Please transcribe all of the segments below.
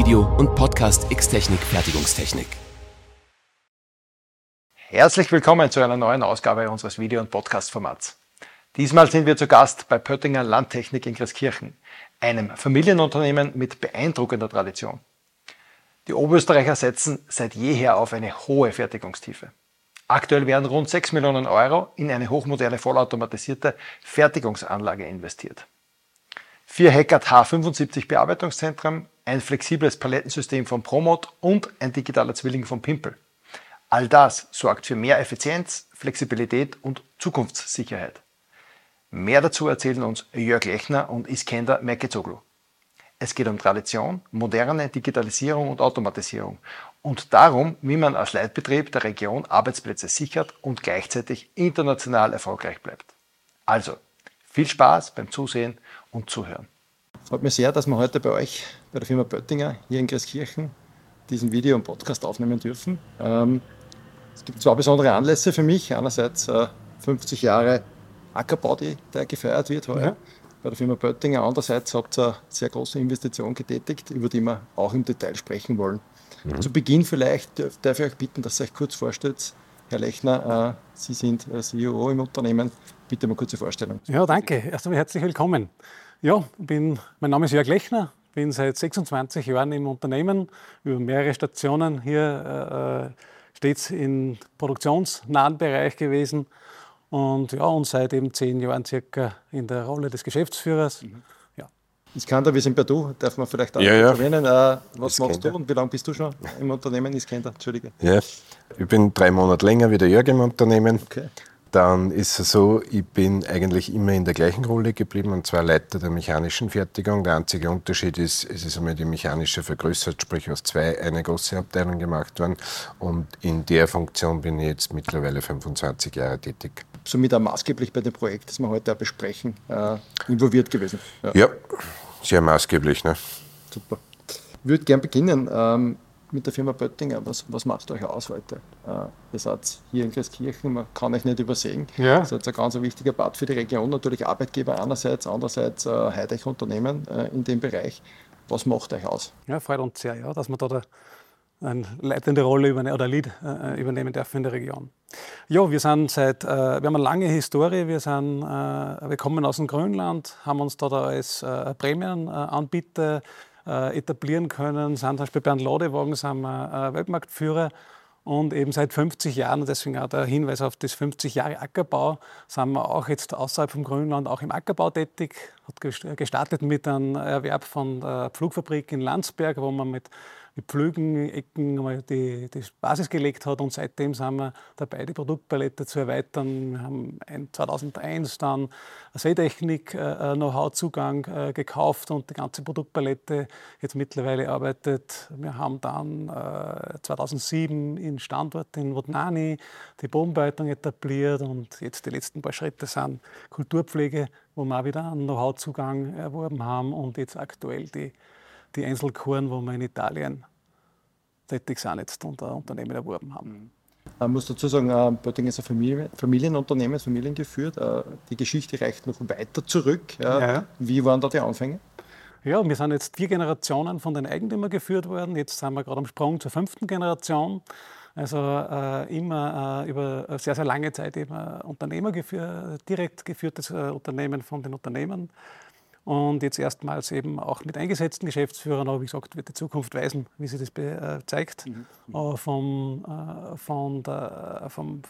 Video- und Podcast X-Technik Fertigungstechnik. Herzlich willkommen zu einer neuen Ausgabe unseres Video- und Podcast-Formats. Diesmal sind wir zu Gast bei Pöttinger Landtechnik in Christkirchen, einem Familienunternehmen mit beeindruckender Tradition. Die Oberösterreicher setzen seit jeher auf eine hohe Fertigungstiefe. Aktuell werden rund 6 Millionen Euro in eine hochmoderne, vollautomatisierte Fertigungsanlage investiert. 4 Heckert H75 Bearbeitungszentren, ein flexibles Palettensystem von Promot und ein digitaler Zwilling von Pimpel. All das sorgt für mehr Effizienz, Flexibilität und Zukunftssicherheit. Mehr dazu erzählen uns Jörg Lechner und Iskender Merkezoglu. Es geht um Tradition, moderne Digitalisierung und Automatisierung und darum, wie man als Leitbetrieb der Region Arbeitsplätze sichert und gleichzeitig international erfolgreich bleibt. Also, viel Spaß beim Zusehen und Zuhören. Freut mich sehr, dass wir heute bei euch, bei der Firma Pöttinger hier in Christkirchen, diesen Video- und Podcast aufnehmen dürfen. Es gibt 2 besondere Anlässe für mich. Einerseits 50 Jahre Ackerbau, der gefeiert wird heuer bei der Firma Pöttinger. Andererseits habt ihr eine sehr große Investition getätigt, über die wir auch im Detail sprechen wollen. Zu Beginn vielleicht darf ich euch bitten, dass ihr euch kurz vorstellt. Herr Lechner, Sie sind CEO im Unternehmen. Bitte mal kurze Vorstellung. Ja, danke. Erst einmal herzlich willkommen. Ja, mein Name ist Jörg Lechner, bin seit 26 Jahren im Unternehmen, über mehrere Stationen hier stets im produktionsnahen Bereich gewesen und seit eben 10 Jahren circa in der Rolle des Geschäftsführers. Iskender, wir sind bei du, darf man vielleicht auch erwähnen. Was machst du und wie lange bist du schon im Unternehmen, Iskender? Entschuldige. Ja, ich bin 3 Monate länger wie der Jörg im Unternehmen. Okay. Dann ist es so, ich bin eigentlich immer in der gleichen Rolle geblieben, und zwar Leiter der mechanischen Fertigung. Der einzige Unterschied ist, es ist einmal die mechanische vergrößert, sprich aus 2 eine große Abteilung gemacht worden. Und in der Funktion bin ich jetzt mittlerweile 25 Jahre tätig. Somit auch maßgeblich bei dem Projekt, das wir heute auch besprechen, involviert gewesen. Ja, sehr maßgeblich. Ne? Super. Ich würde gerne beginnen mit der Firma Pöttinger. Was macht euch aus heute? Ihr seid hier in Christkirchen, man kann euch nicht übersehen. Ja. Das ist ein ganz wichtiger Part für die Region, natürlich Arbeitgeber einerseits, andererseits heute Unternehmen in dem Bereich. Was macht euch aus? Ja, freut uns sehr, dass wir da eine leitende Rolle übernehmen dürfen in der Region. Ja, wir haben eine lange Historie, wir kommen aus dem Grünland, haben uns da als Prämienanbieter etablieren können, sind zum Beispiel bei einem Ladewagen sind wir Weltmarktführer und eben seit 50 Jahren, und deswegen auch der Hinweis auf das 50 Jahre Ackerbau, sind wir auch jetzt außerhalb vom Grünland auch im Ackerbau tätig. Hat gestartet mit einem Erwerb von der Pflugfabrik in Landsberg, wo man mit Pflügen, Ecken mal die Basis gelegt hat, und seitdem sind wir dabei, die Produktpalette zu erweitern. Wir haben 2001 dann Seetechnik Know-how-Zugang gekauft und die ganze Produktpalette jetzt mittlerweile arbeitet. Wir haben dann 2007 in Standort in Wodnani die Bodenbearbeitung etabliert, und jetzt die letzten paar Schritte sind Kulturpflege, wo wir auch wieder einen Know-how-Zugang erworben haben, und jetzt aktuell die Einzelkuren, wo wir in Italien tätig sind, jetzt unter Unternehmen erworben haben. Ich muss dazu sagen, Pöttinger ist ein Familienunternehmen, familiengeführt. Die Geschichte reicht noch weiter zurück. Ja. Wie waren da die Anfänge? Ja, wir sind jetzt 4 Generationen von den Eigentümern geführt worden. Jetzt sind wir gerade am Sprung zur 5. Generation. Also immer über eine sehr, sehr lange Zeit eben Unternehmer direkt geführtes Unternehmen von den Unternehmern. Und jetzt erstmals eben auch mit eingesetzten Geschäftsführern, aber wie gesagt, wird die Zukunft weisen, wie sich das zeigt. Aber von der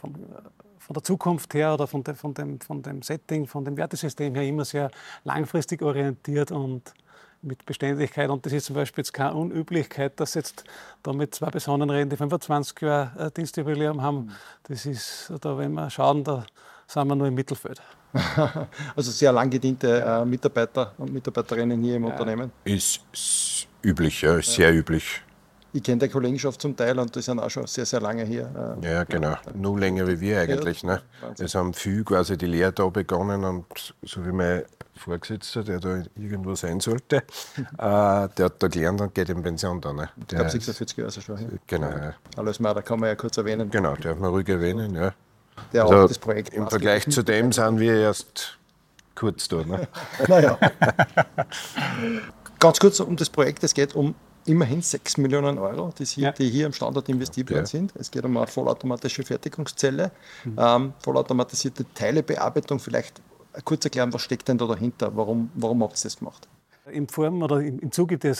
Zukunft her oder von dem Setting, von dem Wertesystem her immer sehr langfristig orientiert und mit Beständigkeit. Und das ist zum Beispiel jetzt keine Unüblichkeit, dass jetzt da mit 2 Personen reden, die 25 Jahre Dienstjubiläum haben. Das ist, da wenn wir schauen, da sind wir nur im Mittelfeld. Also sehr lang gediente Mitarbeiter und Mitarbeiterinnen hier im Unternehmen. Ist üblich, ja, ist sehr üblich. Ich kenne die Kollegenschaft zum Teil und die sind auch schon sehr, sehr lange hier. Ja, genau. Nur länger wie wir eigentlich. Ne? Es haben viel quasi die Lehre da begonnen, und so wie mein Vorgesetzter, der da irgendwo sein sollte, der hat da gelernt und geht in Pension da. Ne? Ich glaube, 46 Jahre schon hier. Genau. Ja. Alles mal, da kann man ja kurz erwähnen. Genau, darf man ruhig erwähnen, ja. Der Also auch das Projekt im Vergleich zu dem sind wir erst kurz da. Ne? Naja. Ganz kurz um das Projekt, es geht um immerhin 6 Millionen Euro, die hier am Standort investiert worden sind. Es geht um eine vollautomatische Fertigungszelle, vollautomatisierte Teilebearbeitung. Vielleicht kurz erklären, was steckt denn da dahinter? Warum habt ihr das gemacht? Im Zuge des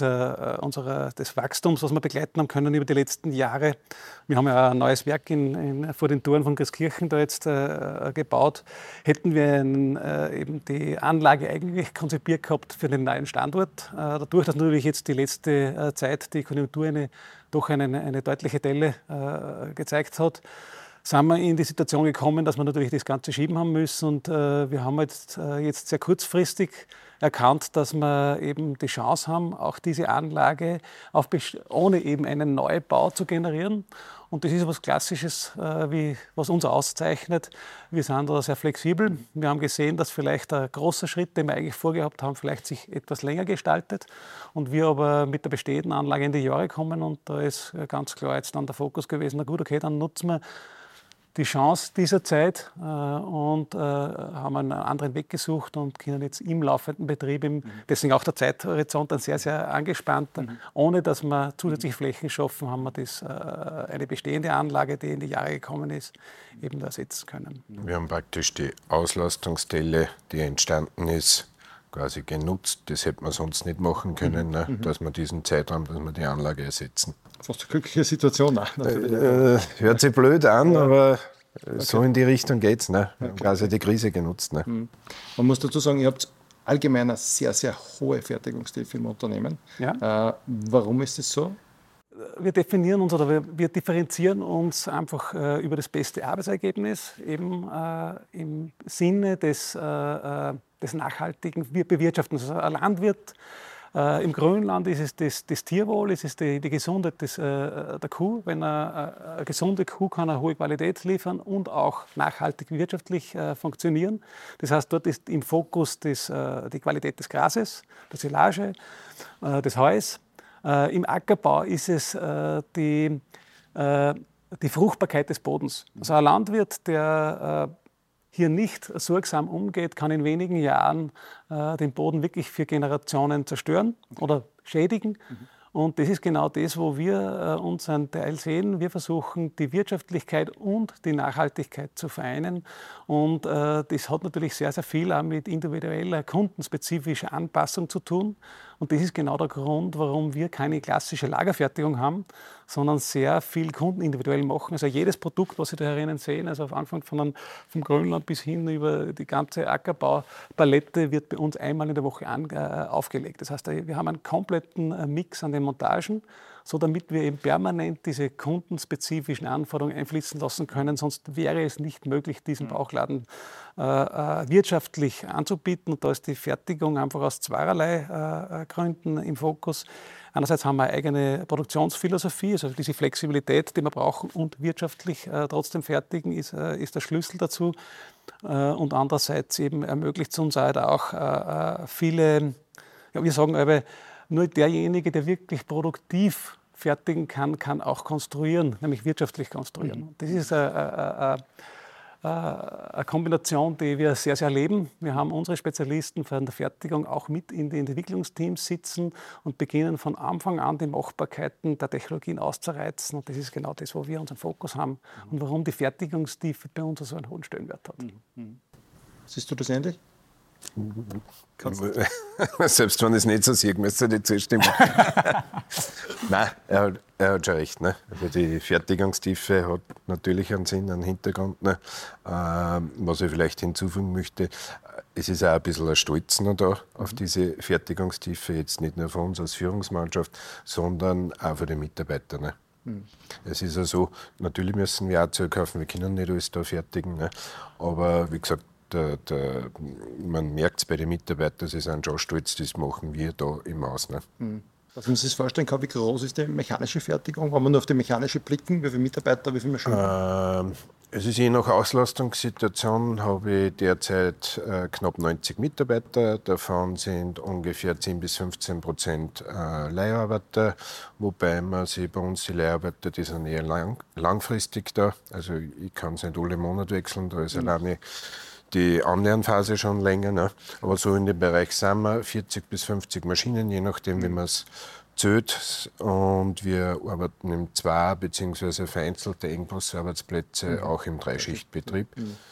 Wachstums, was wir begleiten haben können über die letzten Jahre. Wir haben ja ein neues Werk vor den Toren von Christkirchen da jetzt gebaut. Hätten wir eben die Anlage eigentlich konzipiert gehabt für den neuen Standort. Dadurch, dass natürlich jetzt die letzte Zeit die Konjunktur doch eine deutliche Delle gezeigt hat, sind wir in die Situation gekommen, dass wir natürlich das Ganze schieben haben müssen. Und wir haben jetzt sehr kurzfristig erkannt, dass wir eben die Chance haben, auch diese Anlage ohne eben einen Neubau zu generieren. Und das ist etwas Klassisches, was uns auszeichnet. Wir sind da sehr flexibel. Wir haben gesehen, dass vielleicht ein großer Schritt, den wir eigentlich vorgehabt haben, vielleicht sich etwas länger gestaltet. Und wir aber mit der bestehenden Anlage in die Jahre kommen. Und da ist ganz klar jetzt dann der Fokus gewesen, na gut, okay, dann nutzen wir die Chance dieser Zeit und haben einen anderen Weg gesucht und können jetzt im laufenden Betrieb, deswegen auch der Zeithorizont ein sehr, sehr angespannter. Ohne dass wir zusätzliche Flächen schaffen, haben wir eine bestehende Anlage, die in die Jahre gekommen ist, eben da ersetzen können. Wir haben praktisch die Auslastungsstelle, die entstanden ist, quasi genutzt. Das hätte man sonst nicht machen können, ne? Dass wir diesen Zeitraum, dass wir die Anlage ersetzen. Fast eine glückliche Situation. Hört sich blöd an, aber so in die Richtung geht's. Ne? Wir haben quasi die Krise genutzt. Ne? Man muss dazu sagen, ihr habt allgemein eine sehr, sehr hohe Fertigungstiefe im Unternehmen. Ja. Warum ist das so? Wir definieren uns oder wir differenzieren uns einfach über das beste Arbeitsergebnis, eben im Sinne des nachhaltigen Bewirtschaftens. Also ein Landwirt im Grünland ist es das Tierwohl, es ist die Gesundheit der Kuh. Wenn eine gesunde Kuh kann eine hohe Qualität liefern und auch nachhaltig wirtschaftlich funktionieren. Das heißt, dort ist im Fokus die Qualität des Grases, der Silage, des Heus. Im Ackerbau ist es die Fruchtbarkeit des Bodens. Also ein Landwirt, der hier nicht sorgsam umgeht, kann in wenigen Jahren den Boden wirklich für Generationen zerstören oder schädigen. Und das ist genau das, wo wir unseren Teil sehen. Wir versuchen, die Wirtschaftlichkeit und die Nachhaltigkeit zu vereinen. Und das hat natürlich sehr, sehr viel auch mit individueller, kundenspezifischer Anpassung zu tun. Und das ist genau der Grund, warum wir keine klassische Lagerfertigung haben, sondern sehr viel kundenindividuell machen. Also jedes Produkt, was Sie da herinnen sehen, also am Anfang vom Grünland bis hin über die ganze Ackerbaupalette, wird bei uns einmal in der Woche aufgelegt. Das heißt, wir haben einen kompletten Mix an den Montagen, so damit wir eben permanent diese kundenspezifischen Anforderungen einfließen lassen können. Sonst wäre es nicht möglich, diesen Bauchladen wirtschaftlich anzubieten. Und da ist die Fertigung einfach aus zweierlei Gründen im Fokus. Einerseits haben wir eine eigene Produktionsphilosophie, also diese Flexibilität, die wir brauchen, und wirtschaftlich trotzdem fertigen ist der Schlüssel dazu. Und andererseits eben ermöglicht es uns halt auch viele, ja, wir sagen aber, nur derjenige, der wirklich produktiv fertigen kann, kann auch konstruieren, nämlich wirtschaftlich konstruieren. Das ist eine Kombination, die wir sehr, sehr leben. Wir haben unsere Spezialisten von der Fertigung auch mit in den Entwicklungsteams sitzen und beginnen von Anfang an die Machbarkeiten der Technologien auszureizen. Und das ist genau das, wo wir unseren Fokus haben und warum die Fertigungstiefe bei uns so einen hohen Stellenwert hat. Siehst du das ähnlich? Selbst wenn ich es nicht so sehe, müsste ich nicht zustimmen. Nein, er hat schon recht. Ne? Also die Fertigungstiefe hat natürlich einen Sinn, einen Hintergrund. Ne? Was ich vielleicht hinzufügen möchte, es ist auch ein bisschen ein Stolz noch da auf diese Fertigungstiefe, jetzt nicht nur von uns als Führungsmannschaft, sondern auch von den Mitarbeitern. Ne? Es ist ja so, natürlich müssen wir auch zukaufen, wir können nicht alles da fertigen, ne? Aber wie gesagt, man merkt es bei den Mitarbeitern, sie sind schon stolz, das machen wir da im Haus. Ne? Dass man sich das vorstellen kann, wie groß ist die mechanische Fertigung? Wenn wir nur auf die mechanische blicken, wie viele Mitarbeiter, wie viele Maschinen? Es ist je nach Auslastungssituation, habe ich derzeit knapp 90 Mitarbeiter. Davon sind ungefähr 10-15% Leiharbeiter, wobei man sich bei uns die Leiharbeiter, die sind eher langfristig da. Also ich kann es nicht alle Monate wechseln, da ist alleine die Anlernphase schon länger. Ne? Aber so in dem Bereich sind wir 40 bis 50 Maschinen, je nachdem, wie wir es zählt und wir arbeiten im 2- bzw. vereinzelte Engpassarbeitsplätze auch im 3-Schichtbetrieb.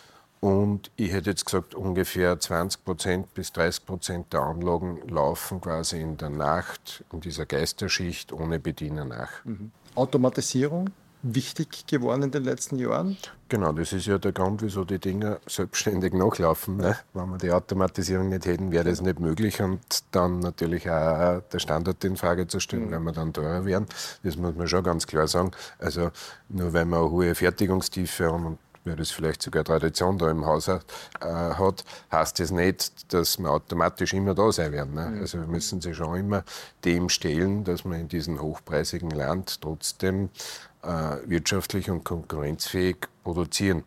Und ich hätte jetzt gesagt, ungefähr 20% bis 30% der Anlagen laufen quasi in der Nacht, in dieser Geisterschicht, ohne Bediener nach. Automatisierung, wichtig geworden in den letzten Jahren? Genau, das ist ja der Grund, wieso die Dinger selbstständig nachlaufen. Ne? Wenn wir die Automatisierung nicht hätten, wäre das nicht möglich und dann natürlich auch der Standort in Frage zu stellen, wenn wir dann teurer wären. Das muss man schon ganz klar sagen. Also nur weil man eine hohe Fertigungstiefe haben und wer das vielleicht sogar Tradition da im Haus hat, heißt das nicht, dass wir automatisch immer da sein werden. Ne? Also wir müssen sich schon immer dem stellen, dass wir in diesem hochpreisigen Land trotzdem wirtschaftlich und konkurrenzfähig produzieren.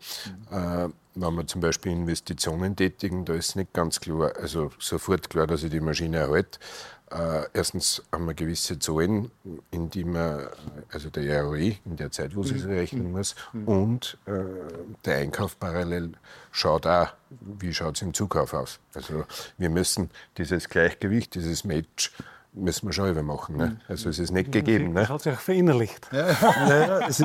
Wenn wir zum Beispiel Investitionen tätigen, da ist nicht ganz klar, also sofort klar, dass ich die Maschine erhalte. Erstens haben wir gewisse Zahlen, in die man, also der ROI, in der Zeit, wo sie es rechnen muss, und der Einkauf parallel schaut auch, wie schaut es im Zukauf aus. Also wir müssen dieses Gleichgewicht, dieses Match, müssen wir schon immer machen. Ne? Also es ist nicht gegeben. Ne? Das hat sich auch verinnerlicht. Nein, es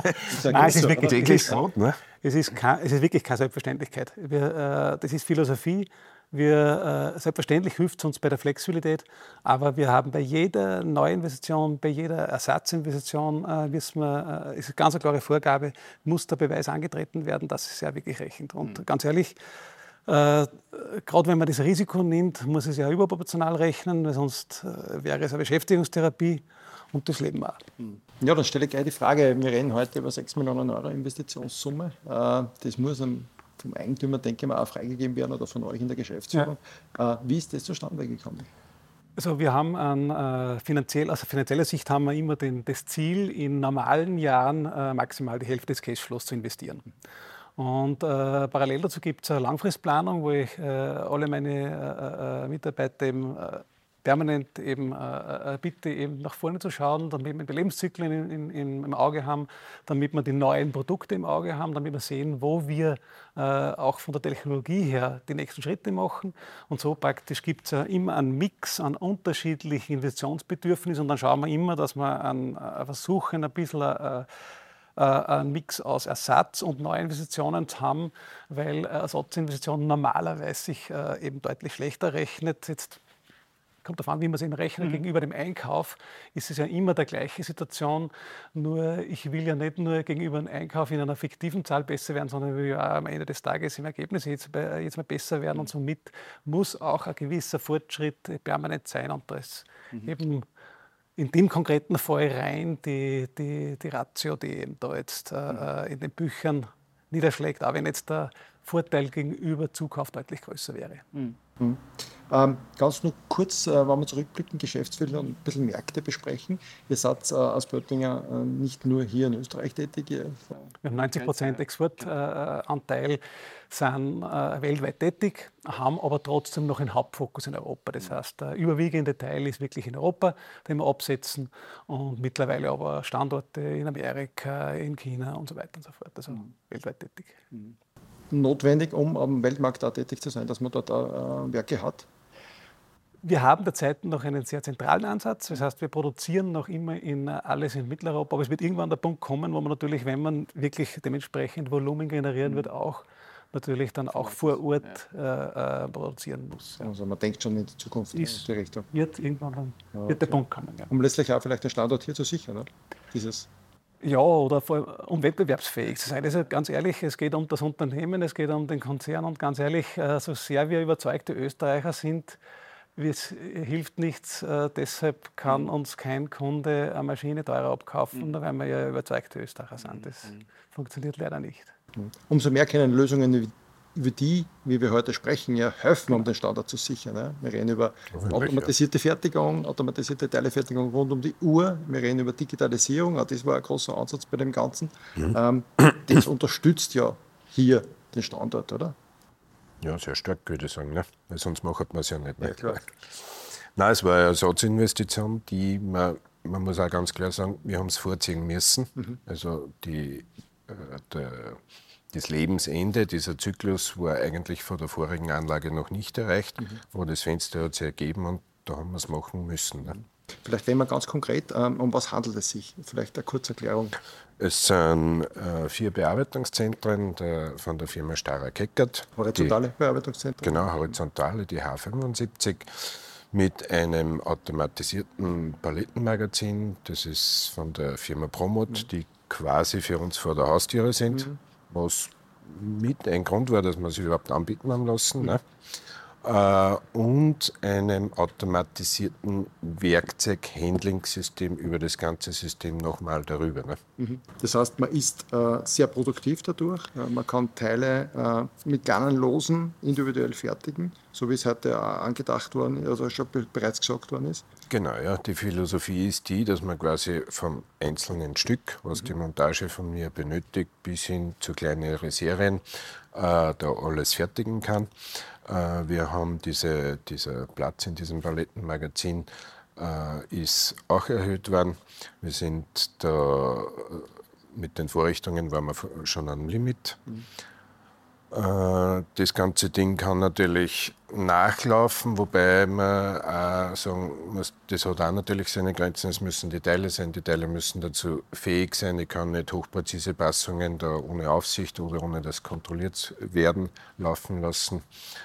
ist wirklich täglich Brot. Ne? Es ist wirklich keine Selbstverständlichkeit. Das ist Philosophie. Selbstverständlich hilft es uns bei der Flexibilität, aber wir haben bei jeder Neuinvestition, bei jeder Ersatzinvestition, ist eine ganz klare Vorgabe, muss der Beweis angetreten werden, dass es ja wirklich rechnet. Und ganz ehrlich, gerade wenn man das Risiko nimmt, muss es ja überproportional rechnen, weil sonst wäre es eine Beschäftigungstherapie und das leben wir auch. Ja, dann stelle ich gleich die Frage, wir reden heute über 6 Millionen Euro Investitionssumme. Das muss vom Eigentümer, denke ich mal, auch freigegeben werden oder von euch in der Geschäftsführung. Ja. Wie ist das zustande gekommen? Also wir haben aus finanzieller Sicht haben wir immer das Ziel, in normalen Jahren maximal die Hälfte des Cashflows zu investieren. Und parallel dazu gibt es eine Langfristplanung, wo ich alle meine Mitarbeiter eben permanent eben bitte, eben nach vorne zu schauen, damit wir die Lebenszyklen im Auge haben, damit wir die neuen Produkte im Auge haben, damit wir sehen, wo wir auch von der Technologie her die nächsten Schritte machen. Und so praktisch gibt es ja immer einen Mix an unterschiedlichen Investitionsbedürfnissen und dann schauen wir immer, dass wir versuchen, ein bisschen einen Mix aus Ersatz- und Neuinvestitionen zu haben, weil Ersatzinvestitionen normalerweise sich eben deutlich schlechter rechnet. Jetzt kommt darauf an, wie man es eben rechnet. Gegenüber dem Einkauf ist es ja immer der gleiche Situation. Nur ich will ja nicht nur gegenüber dem Einkauf in einer fiktiven Zahl besser werden, sondern ich will ja auch am Ende des Tages im Ergebnis jetzt mal besser werden. Und somit muss auch ein gewisser Fortschritt permanent sein. Und da ist eben in dem konkreten Fall rein die Ratio, die eben da jetzt in den Büchern niederschlägt, auch wenn jetzt der Vorteil gegenüber Zukauf deutlich größer wäre. Ganz nur kurz, wenn wir zurückblicken, Geschäftsfelder und ein bisschen Märkte besprechen. Ihr seid als Pöttinger nicht nur hier in Österreich tätig. Wir haben 90% Exportanteil, sind weltweit tätig, haben aber trotzdem noch einen Hauptfokus in Europa. Das heißt, der überwiegende Teil ist wirklich in Europa, den wir absetzen und mittlerweile aber Standorte in Amerika, in China und so weiter und so fort. Also weltweit tätig. Notwendig, um am Weltmarkt da tätig zu sein, dass man dort Werke hat? Wir haben derzeit noch einen sehr zentralen Ansatz. Das heißt, wir produzieren noch immer alles in Mitteleuropa. Aber es wird irgendwann der Punkt kommen, wo man natürlich, wenn man wirklich dementsprechend Volumen generieren wird, auch natürlich dann auch vor Ort produzieren muss. Ja. Also man denkt schon in die Zukunft in die Richtung. Irgendwann wird der Punkt kommen. Ja. Um letztlich auch vielleicht den Standort hier zu sichern, oder? Ja, oder um wettbewerbsfähig zu sein. Also ganz ehrlich, es geht um das Unternehmen, es geht um den Konzern und ganz ehrlich, so sehr wir überzeugte Österreicher sind, es hilft nichts, deshalb kann uns kein Kunde eine Maschine teurer abkaufen, nur weil wir ja überzeugte Österreicher sind. Das funktioniert leider nicht. Umso mehr können Lösungen über die, wie wir heute sprechen, ja helfen, um den Standort zu sichern. Ne? Wir reden über automatisierte Fertigung, automatisierte Teilefertigung rund um die Uhr. Wir reden über Digitalisierung, auch das war ein großer Ansatz bei dem Ganzen. Das unterstützt ja hier den Standort, oder? Ja, sehr stark, würde ich sagen. Ne? Weil sonst macht man es ja nicht. Ne? Ja, klar. Nein, es war eine Ersatzinvestition, die man muss auch ganz klar sagen, wir haben es vorziehen müssen. Also das Lebensende, dieser Zyklus war eigentlich von der vorigen Anlage noch nicht erreicht, aber das Fenster hat sich ergeben und da haben wir es machen müssen. Ne? Vielleicht reden wir ganz konkret, um was handelt es sich? Vielleicht eine kurze Erklärung. Es sind 4 Bearbeitungszentren von der Firma Stara-Keckert. Horizontale Bearbeitungszentren? Genau, horizontale, die H75, mit einem automatisierten Palettenmagazin. Das ist von der Firma Promot, die quasi für uns vor der Haustüre sind, was mit ein Grund war, dass wir sie überhaupt anbieten haben lassen. Ne? Und einem automatisierten Werkzeughandling-System über das ganze System nochmal darüber. Ne? Das heißt, man ist sehr produktiv dadurch. Man kann Teile mit kleinen Losen individuell fertigen, so wie es heute angedacht worden ist, also schon bereits gesagt worden ist. Genau, ja. Die Philosophie ist die, dass man quasi vom einzelnen Stück, was die Montage von mir benötigt, bis hin zu kleineren Serien, da alles fertigen kann. Wir haben dieser Platz in diesem Palettenmagazin ist auch erhöht worden. Wir sind da mit den Vorrichtungen waren wir schon am Limit. Das ganze Ding kann natürlich nachlaufen, wobei man auch sagen muss, das hat auch natürlich seine Grenzen. Es müssen die Teile sein, die Teile müssen dazu fähig sein. Ich kann nicht hochpräzise Passungen da ohne Aufsicht oder ohne dass kontrolliert werden laufen lassen.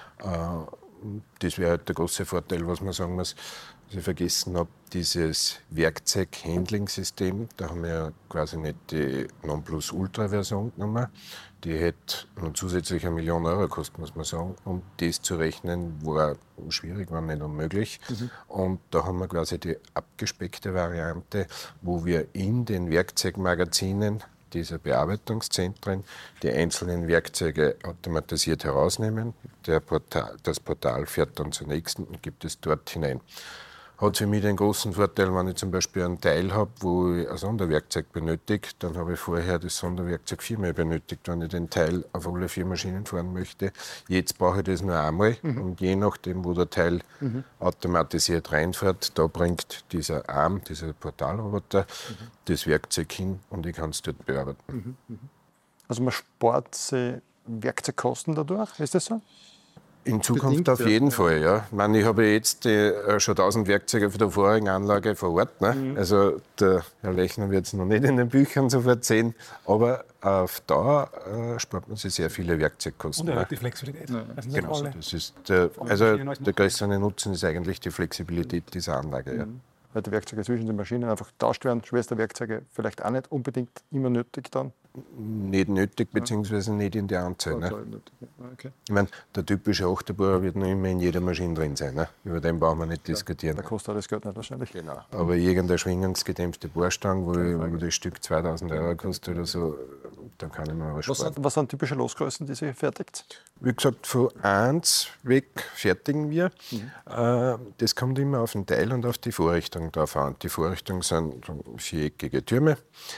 Das wäre halt der große Vorteil, was man sagen muss. Was ich vergessen habe, dieses Werkzeug-Handling-System, da haben wir ja quasi nicht die Nonplusultra-Version genommen. Die hätte noch zusätzlich 1 Million Euro gekostet, muss man sagen. Und das zu rechnen war schwierig, war nicht unmöglich. Und da haben wir quasi die abgespeckte Variante, wo wir in den Werkzeugmagazinen dieser Bearbeitungszentren die einzelnen Werkzeuge automatisiert herausnehmen. Das Portal fährt dann zur nächsten und gibt es dort hinein. Hat für mich den großen Vorteil, wenn ich zum Beispiel einen Teil habe, wo ich ein Sonderwerkzeug benötige, dann habe ich vorher das Sonderwerkzeug 4-mal benötigt, wenn ich den Teil auf alle 4 Maschinen fahren möchte. Jetzt brauche ich das nur einmal und je nachdem, wo der Teil automatisiert reinfährt, da bringt dieser Arm, dieser Portalroboter, das Werkzeug hin und ich kann es dort bearbeiten. Also man spart sich Werkzeugkosten dadurch, ist das so? In Zukunft Bedingt, auf jeden Fall, ja. Ich meine, ich habe jetzt schon 1000 Werkzeuge für die vorigen Anlage vor Ort. Ne? Also der Herr Lechner wird es noch nicht in den Büchern sofort sehen, aber auf Dauer spart man sich sehr viele Werkzeugkosten. Und die Flexibilität. Genau, das ist der größere Nutzen ist eigentlich die Flexibilität dieser Anlage. Ja. Weil die Werkzeuge zwischen den Maschinen einfach getauscht werden, Schwesterwerkzeuge vielleicht auch nicht unbedingt immer nötig dann. Nicht nötig, beziehungsweise nicht in der Anzahl. Ne? Okay. Ich meine, der typische Achterbohrer wird noch immer in jeder Maschine drin sein. Ne? Über den brauchen wir nicht diskutieren. Da kostet auch das Geld nicht wahrscheinlich. Genau. Aber irgendeine schwingungsgedämpfte Bohrstange, wo das Stück 2000 Euro kostet oder so, da kann ich mir was sparen. Was sind typische Losgrößen, die Sie fertigt? Wie gesagt, von 1 weg fertigen wir. Das kommt immer auf den Teil und auf die Vorrichtung drauf an. Die Vorrichtungen sind viereckige Türme.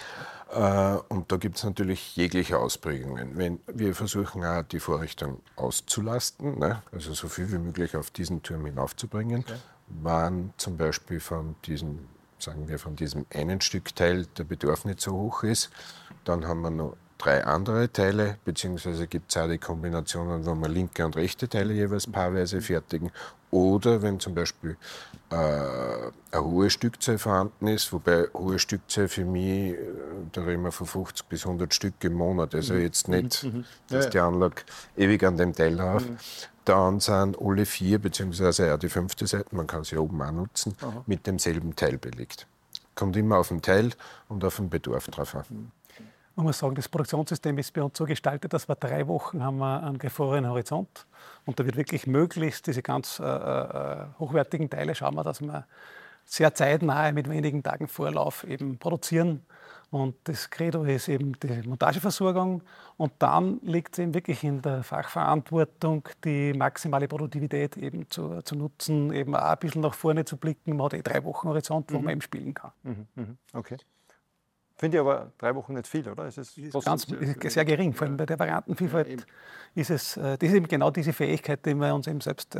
Und da gibt es natürlich jegliche Ausprägungen. Wir versuchen auch, die Vorrichtung auszulasten, ne? Also so viel wie möglich auf diesen Turm hinaufzubringen. Okay. Wenn zum Beispiel von diesem einen Stückteil der Bedarf nicht so hoch ist, dann haben wir noch 3 andere Teile, beziehungsweise gibt es auch die Kombinationen, wo wir linke und rechte Teile jeweils paarweise fertigen. Oder wenn zum Beispiel eine hohe Stückzahl vorhanden ist, wobei hohe Stückzahl für mich, da reden wir von 50 bis 100 Stück im Monat, also jetzt nicht, dass die Anlage ewig an dem Teil läuft. Dann sind alle 4 beziehungsweise auch die 5. Seite, man kann sie oben auch nutzen, mit demselben Teil belegt. Kommt immer auf den Teil und auf den Bedarf drauf an. Man muss sagen, das Produktionssystem ist bei uns so gestaltet, dass wir 3 Wochen haben wir einen gefrorenen Horizont. Und da wird wirklich möglichst diese ganz hochwertigen Teile, schauen wir, dass wir sehr zeitnah mit wenigen Tagen Vorlauf eben produzieren. Und das Credo ist eben die Montageversorgung. Und dann liegt es eben wirklich in der Fachverantwortung, die maximale Produktivität eben zu nutzen, eben auch ein bisschen nach vorne zu blicken. Man hat 3 Wochen Horizont, wo man eben spielen kann. Okay. Finde ich aber 3 Wochen nicht viel, oder? Es ist sehr gering, vor allem bei der Variantenvielfalt ist es, das ist eben genau diese Fähigkeit, die wir uns eben selbst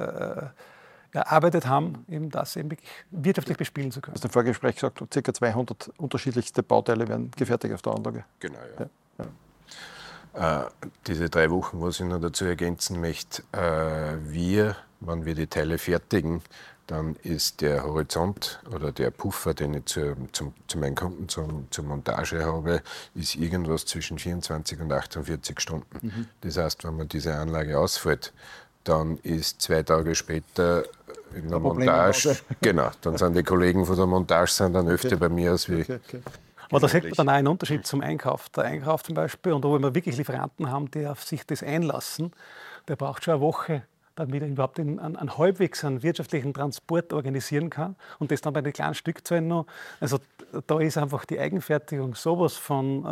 erarbeitet haben, eben das eben wirklich wirtschaftlich bespielen zu können. Du hast im Vorgespräch gesagt, ca. 200 unterschiedlichste Bauteile werden gefertigt auf der Anlage. Genau, ja. Diese 3 Wochen, was ich noch dazu ergänzen möchte, wenn wir die Teile fertigen, Dann ist der Horizont oder der Puffer, den ich zu meinen Kunden zur Montage habe, ist irgendwas zwischen 24 und 48 Stunden. Das heißt, wenn man diese Anlage ausfällt, dann ist 2 Tage später in der Montage, genau, dann sind die Kollegen von der Montage dann öfter bei mir als wie... Aber da sieht man dann auch einen Unterschied zum Einkauf. Der Einkauf zum Beispiel, und da wo wir wirklich Lieferanten haben, die auf sich das einlassen, der braucht schon eine Woche, damit er überhaupt einen halbwegs einen wirtschaftlichen Transport organisieren kann und das dann bei den kleinen Stückzahlen noch. Also da ist einfach die Eigenfertigung sowas von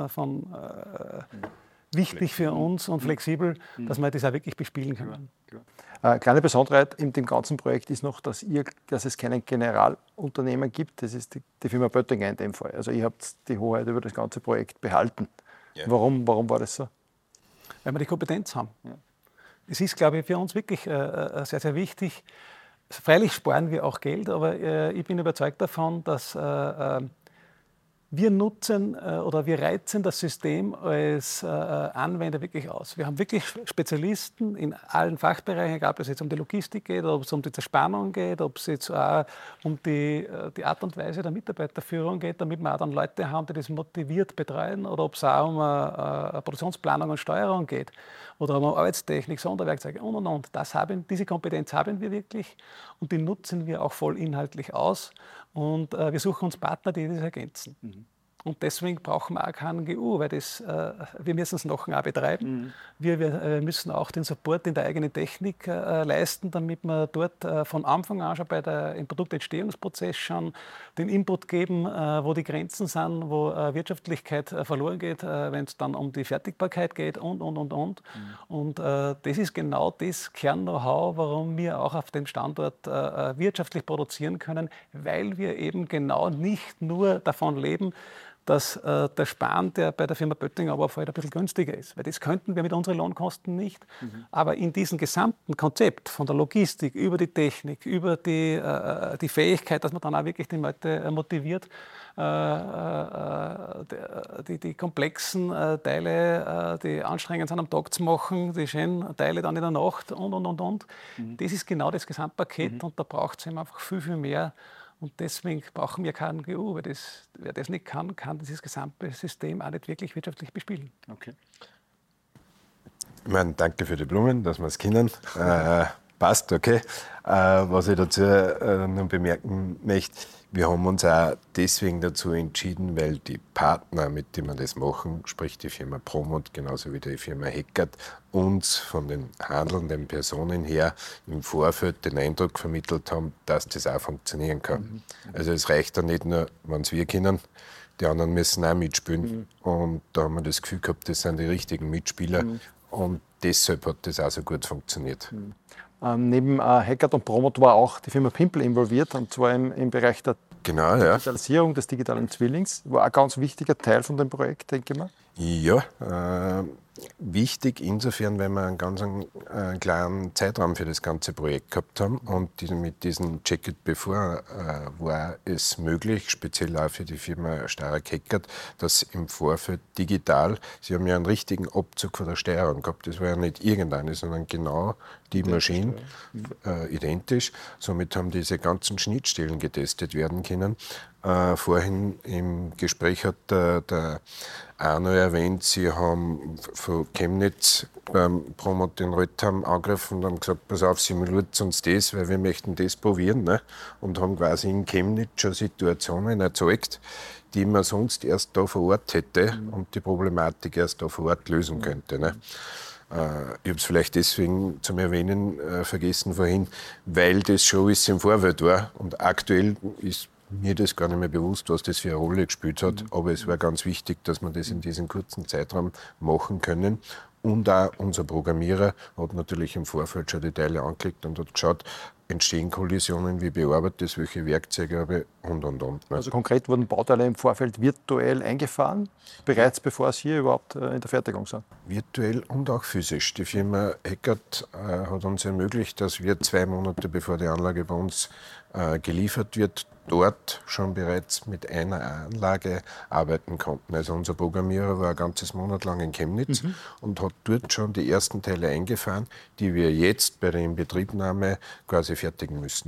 wichtig für uns und flexibel, dass wir das auch wirklich bespielen können. Kleine Besonderheit in dem ganzen Projekt ist noch, dass es keinen Generalunternehmen gibt. Das ist die Firma Böttinger in dem Fall. Also ihr habt die Hoheit über das ganze Projekt behalten. Ja. Warum war das so? Weil wir die Kompetenz haben. Ja. Es ist, glaube ich, für uns wirklich sehr, sehr wichtig. Freilich sparen wir auch Geld, aber ich bin überzeugt davon, dass wir nutzen oder wir reizen das System als Anwender wirklich aus. Wir haben wirklich Spezialisten in allen Fachbereichen, egal ob es jetzt um die Logistik geht, ob es um die Zerspannung geht, ob es jetzt auch um die Art und Weise der Mitarbeiterführung geht, damit wir auch dann Leute haben, die das motiviert betreuen, oder ob es auch um eine Produktionsplanung und Steuerung geht oder um Arbeitstechnik, Sonderwerkzeuge und. Diese Kompetenz haben wir wirklich und die nutzen wir auch voll inhaltlich aus. Und wir suchen uns Partner, die das ergänzen. Und deswegen brauchen wir auch keinen GU, weil wir müssen es noch auch betreiben. Wir müssen auch den Support in der eigenen Technik leisten, damit wir dort von Anfang an schon im Produktentstehungsprozess schon den Input geben, wo die Grenzen sind, wo Wirtschaftlichkeit verloren geht, wenn es dann um die Fertigbarkeit geht und. Und das ist genau das Kern-Know-how, warum wir auch auf dem Standort wirtschaftlich produzieren können, weil wir eben genau nicht nur davon leben, dass der Span, der bei der Firma Böttinger aber ein bisschen günstiger ist. Weil das könnten wir mit unseren Lohnkosten nicht. Aber in diesem gesamten Konzept von der Logistik, über die Technik, über die Fähigkeit, dass man dann auch wirklich die Leute motiviert, die komplexen Teile, die anstrengend sind am Tag zu machen, die schönen Teile dann in der Nacht und. Das ist genau das Gesamtpaket und da braucht es eben einfach viel, viel mehr. Und deswegen brauchen wir keinen GU, weil wer das nicht kann dieses gesamte System auch nicht wirklich wirtschaftlich bespielen. Okay. Ich meine, danke für die Blumen, dass wir es kennen. Passt, okay. Was ich dazu noch bemerken möchte, wir haben uns auch deswegen dazu entschieden, weil die Partner, mit denen wir das machen, sprich die Firma Promot, genauso wie die Firma Heckert, uns von den handelnden Personen her im Vorfeld den Eindruck vermittelt haben, dass das auch funktionieren kann. Also es reicht dann nicht nur, wenn es wir können, die anderen müssen auch mitspielen. Und da haben wir das Gefühl gehabt, das sind die richtigen Mitspieler. Und deshalb hat das auch so gut funktioniert. Neben Heckert und Promot war auch die Firma Pimpel involviert, und zwar im Bereich der Digitalisierung des digitalen Zwillings. War ein ganz wichtiger Teil von dem Projekt, denke ich mal. Ja, wichtig insofern, weil wir einen ganz klaren Zeitraum für das ganze Projekt gehabt haben und mit diesem Check-it Before war es möglich, speziell auch für die Firma Starek Heckert, dass im Vorfeld digital, sie haben ja einen richtigen Abzug von der Steuerung gehabt, das war ja nicht irgendeine, sondern genau die Maschine, identisch. Somit haben diese ganzen Schnittstellen getestet werden können. Vorhin im Gespräch hat der Arno erwähnt, Sie haben von Chemnitz Promot den Rötham angegriffen und haben gesagt, pass auf, simuliert uns das, weil wir möchten das probieren. Ne? Und haben quasi in Chemnitz schon Situationen erzeugt, die man sonst erst da vor Ort hätte und die Problematik erst da vor Ort lösen könnte. Ne? Ich habe es vielleicht deswegen zum Erwähnen vergessen vorhin, weil das schon alles im Vorfeld war und aktuell ist mir das gar nicht mehr bewusst, was das für eine Rolle gespielt hat, aber es war ganz wichtig, dass wir das in diesem kurzen Zeitraum machen können. Und auch unser Programmierer hat natürlich im Vorfeld schon die Teile angelegt und hat geschaut, entstehen Kollisionen, wie bearbeitet das, welche Werkzeuge habe und. Ne? Also konkret wurden Bauteile im Vorfeld virtuell eingefahren, bereits bevor es hier überhaupt in der Fertigung sind? Virtuell und auch physisch. Die Firma Heckert hat uns ermöglicht, dass wir 2 Monate bevor die Anlage bei uns geliefert wird, dort schon bereits mit einer Anlage arbeiten konnten. Also unser Programmierer war ein ganzes Monat lang in Chemnitz und hat dort schon die ersten Teile eingefahren, die wir jetzt bei der Inbetriebnahme quasi fertigen müssen. Ne?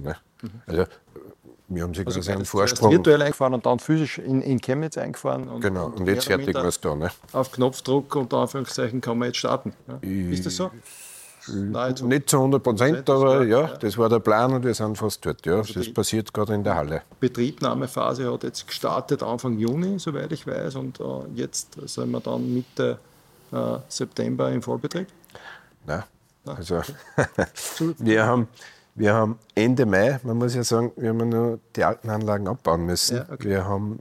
Also wir haben sich Also quasi einen zuerst Vorsprung. virtuell eingefahren und dann physisch in Chemnitz eingefahren. Genau, und jetzt mehr oder fertigen wir es da. Ne? auf Knopfdruck, unter Anführungszeichen, kann man jetzt starten. Ja? Ist das so? Nahezu. Nicht zu 100%, aber ja, das war der Plan und wir sind fast dort. Ja. Also Das passiert gerade in der Halle. Betriebnahmephase hat jetzt gestartet Anfang Juni, soweit ich weiß, und jetzt sind wir dann Mitte September im Vollbetrieb. Nein. Also wir haben Ende Mai, man muss ja sagen, wir haben ja nur die alten Anlagen abbauen müssen. Ja, okay. Wir haben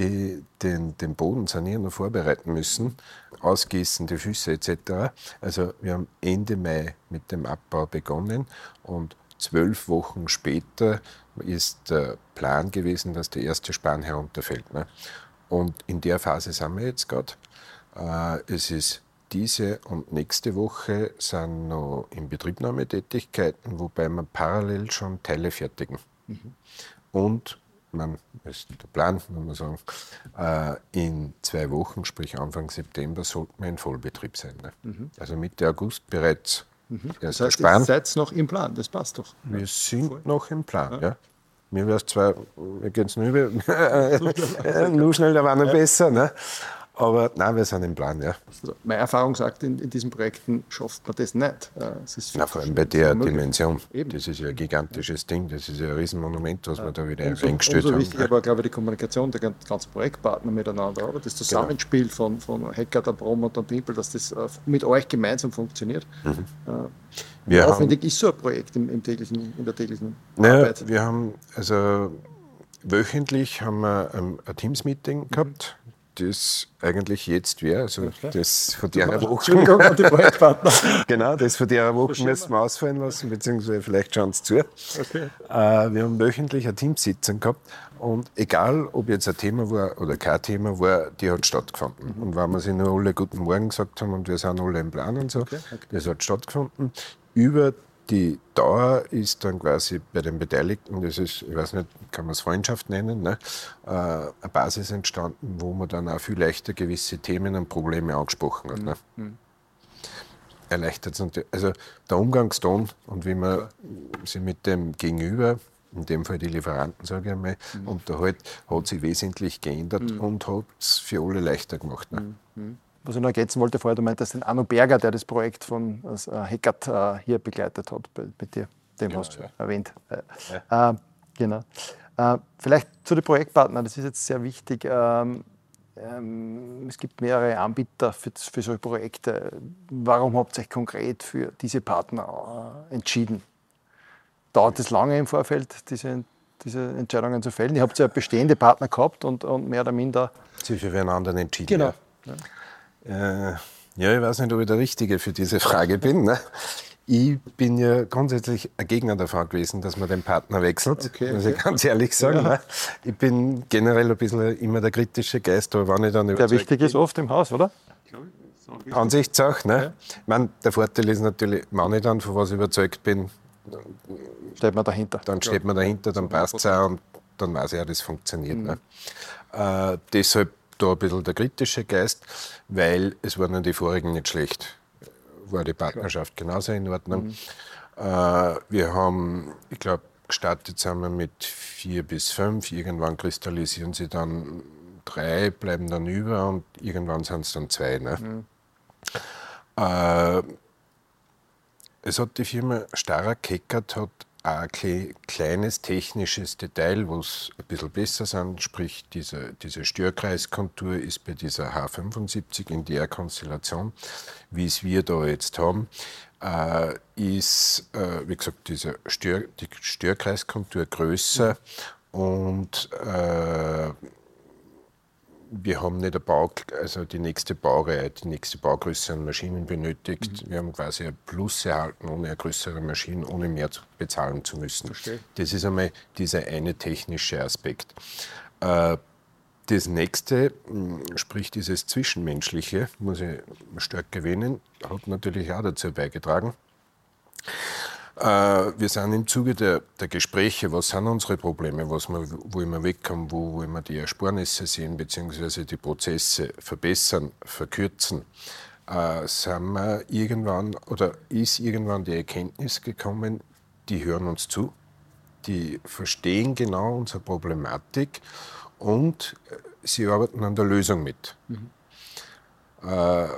den Boden sanieren und vorbereiten müssen, ausgießen, die Füße etc. Also wir haben Ende Mai mit dem Abbau begonnen und 12 Wochen später ist der Plan gewesen, dass der erste Span herunterfällt. Ne? Und in der Phase sind wir jetzt gerade. Es ist diese und nächste Woche sind noch Inbetriebnahmetätigkeiten, wobei wir parallel schon Teile fertigen. Und das ist der Plan, wenn man sagen, in 2 Wochen, sprich Anfang September, sollten wir in Vollbetrieb sein. Ne? Also Mitte August bereits Das erster heißt, Span. ihr seid noch im Plan, das passt doch. Wir sind noch im Plan, ja. Mir wäre es zwar, wir gehen es nur schneller war noch besser, ne? Aber nein, wir sind im Plan, ja. Also meine Erfahrung sagt, in diesen Projekten schafft man das nicht. Es ist Na, vor allem bei der Dimension. Eben. Das ist ja ein gigantisches Ding, das ist ja ein Riesenmonument, was wir da wieder Umso eingestellt haben. wichtiger war, glaube ich, die Kommunikation der ganzen Projektpartner miteinander, oder? Das Zusammenspiel von Heckert, der Brom und der Pimpel, dass das mit euch gemeinsam funktioniert. Wie aufwendig ist so ein Projekt in der täglichen Arbeit? Wir haben, also wöchentlich haben wir ein Teams-Meeting gehabt, das eigentlich jetzt wäre, also das von der Woche. Entschuldigung an die Projektpartner. Genau, das von der Woche müssen wir ausfallen lassen, beziehungsweise vielleicht schauen sie zu. Okay. Wir haben wöchentlich eine Teamsitzung gehabt und egal, ob jetzt ein Thema war oder kein Thema war, die hat stattgefunden. Und wenn wir sich nur alle Guten Morgen gesagt haben und wir sind alle im Plan und so, das hat stattgefunden. Über die Dauer ist dann quasi bei den Beteiligten, das ist, ich weiß nicht, kann man es Freundschaft nennen, ne, eine Basis entstanden, wo man dann auch viel leichter gewisse Themen und Probleme angesprochen hat. Ne. Erleichtert es. Also der Umgangston und wie man sich mit dem Gegenüber, in dem Fall die Lieferanten, sage ich einmal, unterhält, hat sich wesentlich geändert und hat es für alle leichter gemacht. Ne. Was ich noch ergänzen wollte vorher, du meintest den Arno Berger, der das Projekt von Heckert hier begleitet hat bei dir. Den hast du erwähnt. Genau. Vielleicht zu den Projektpartnern, das ist jetzt sehr wichtig. Es gibt mehrere Anbieter für solche Projekte. Warum habt ihr euch konkret für diese Partner entschieden? Dauert es lange im Vorfeld, diese Entscheidungen zu fällen? Ihr habt ja bestehende Partner gehabt und mehr oder minder... Sich für einen anderen entschieden. Genau. Ja, ich weiß nicht, ob ich der Richtige für diese Frage bin. Ne? Ich bin ja grundsätzlich ein Gegner davon gewesen, dass man den Partner wechselt, muss ich ganz ehrlich sagen. Ne? Ich bin generell ein bisschen immer der kritische Geist, aber wenn ich dann der wichtig ist oft im Haus, oder? Ansichtssache. Ne? Ich meine, der Vorteil ist natürlich, wenn ich dann von was überzeugt bin, steht man dahinter. Dann steht man dahinter, dann passt es auch und dann weiß ich auch, das funktioniert. Ne? Deshalb da ein bisschen der kritische Geist, weil es waren die vorigen nicht schlecht. War die Partnerschaft genauso in Ordnung. Wir haben, ich glaube, gestartet sind wir mit 4 bis 5, irgendwann kristallisieren sie dann 3, bleiben dann über und irgendwann sind es dann 2. Ne? Es hat die Firma Starrag Heckert hat ein kleines technisches Detail, wo es ein bisschen besser sind, sprich diese Störkreiskontur ist bei dieser H75 in der Konstellation, wie es wir da jetzt haben, ist, wie gesagt, die Störkreiskontur größer und wir haben nicht die nächste Baureihe, die nächste Baugröße an Maschinen benötigt. Wir haben quasi ein Plus erhalten, ohne eine größere Maschine, ohne mehr bezahlen zu müssen. Verstehe. Das ist einmal dieser eine technische Aspekt. Das nächste, sprich dieses Zwischenmenschliche, muss ich stark erwähnen, hat natürlich auch dazu beigetragen. Wir sind im Zuge der Gespräche, was sind unsere Probleme, wo wir wegkommen, wo wollen wir die Ersparnisse sehen, beziehungsweise die Prozesse verbessern, verkürzen, sind wir irgendwann oder ist irgendwann die Erkenntnis gekommen, die hören uns zu, die verstehen genau unsere Problematik und sie arbeiten an der Lösung mit. Das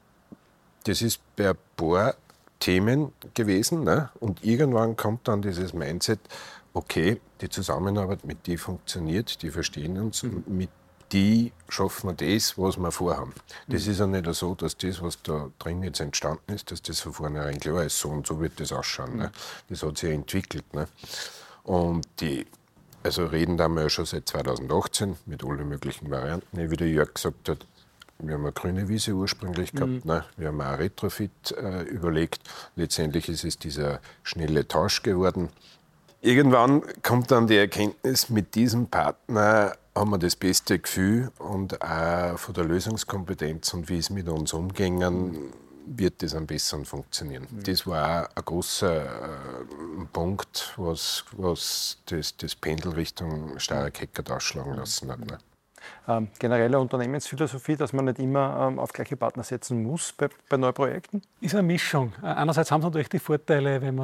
ist bei ein paar Themen gewesen, ne? Und irgendwann kommt dann dieses Mindset, okay, die Zusammenarbeit mit die funktioniert, die verstehen uns, mit die schaffen wir das, was wir vorhaben. Das ist ja nicht so, dass das, was da drin jetzt entstanden ist, dass das von vornherein klar ist, so und so wird das ausschauen. Ne? Das hat sich entwickelt. Ne? Und also reden da wir ja schon seit 2018 mit allen möglichen Varianten. Wie der Jörg gesagt hat, wir haben eine grüne Wiese ursprünglich gehabt, ne? Wir haben auch ein Retrofit überlegt. Letztendlich ist es dieser schnelle Tausch geworden. Irgendwann kommt dann die Erkenntnis, mit diesem Partner haben wir das beste Gefühl und auch von der Lösungskompetenz und wie es mit uns umgehen, wird das am besten funktionieren. Das war auch ein großer Punkt, was das Pendel Richtung Steirer-Keckert ausschlagen lassen hat. Ne? Generelle Unternehmensphilosophie, dass man nicht immer auf gleiche Partner setzen muss bei Neuprojekten? Ist eine Mischung. Einerseits haben sie natürlich die Vorteile, wenn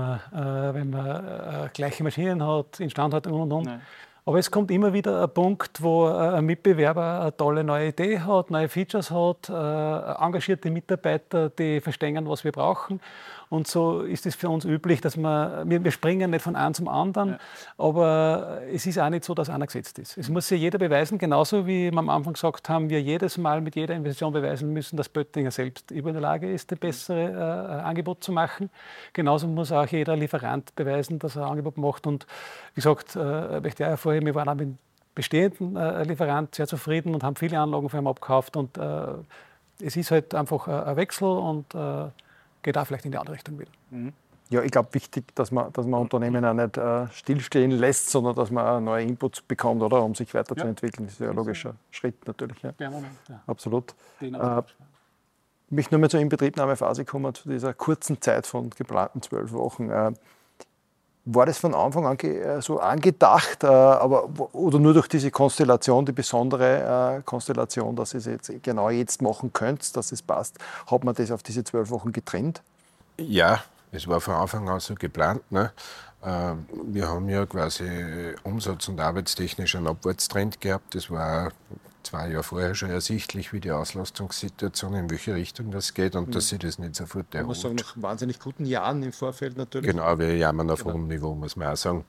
man gleiche Maschinen hat, Instandhaltung und. Nein. Aber es kommt immer wieder ein Punkt, wo ein Mitbewerber eine tolle neue Idee hat, neue Features hat, engagierte Mitarbeiter, die verstehen, was wir brauchen. Und so ist es für uns üblich, dass wir springen nicht von einem zum anderen, aber es ist auch nicht so, dass einer gesetzt ist. Es muss sich jeder beweisen, genauso wie wir am Anfang gesagt haben, wir jedes Mal mit jeder Investition beweisen müssen, dass Böttinger selbst über in der Lage ist, das bessere Angebot zu machen. Genauso muss auch jeder Lieferant beweisen, dass er ein Angebot macht. Und wie gesagt, möchte ich auch vorher, wir waren auch mit dem bestehenden Lieferant sehr zufrieden und haben viele Anlagen von ihm abgekauft. Und es ist halt einfach ein Wechsel und geht auch vielleicht in die andere Richtung wieder. Ja, ich glaube, wichtig, dass man Unternehmen auch nicht stillstehen lässt, sondern dass man neue Inputs bekommt, oder, um sich weiterzuentwickeln. Das ist ja ein logischer Schritt natürlich. Ja. Der Moment, ja. Absolut. Ich möchte nur mal zur Inbetriebnahmephase kommen, zu dieser kurzen Zeit von geplanten 12 Wochen. War das von Anfang an so angedacht, oder nur durch diese Konstellation, die besondere Konstellation, dass ihr es jetzt genau jetzt machen könnt, dass es passt, hat man das auf diese 12 Wochen getrennt? Ja, es war von Anfang an so geplant. Ne? Wir haben ja quasi umsatz- und arbeitstechnisch einen Abwärtstrend gehabt. Das war 2 Jahre vorher schon ersichtlich, wie die Auslastungssituation, in welche Richtung das geht und dass sich das nicht sofort erholt. Man muss sagen, nach wahnsinnig guten Jahren im Vorfeld natürlich. Genau, wir jammern auf hohem Niveau, muss man auch sagen.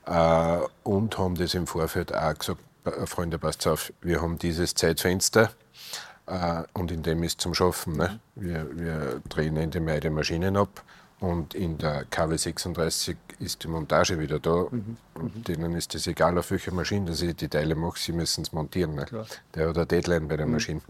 Und haben das im Vorfeld auch gesagt, Freunde, passt auf, wir haben dieses Zeitfenster und in dem ist zum Schaffen. Ne? Wir drehen Ende Mai die Maschinen ab. Und in der KW 36 ist die Montage wieder da. Und denen ist es egal, auf welcher Maschine dass ich die Teile mache, sie müssen es montieren. Ne? Der hat eine Deadline bei der Maschine.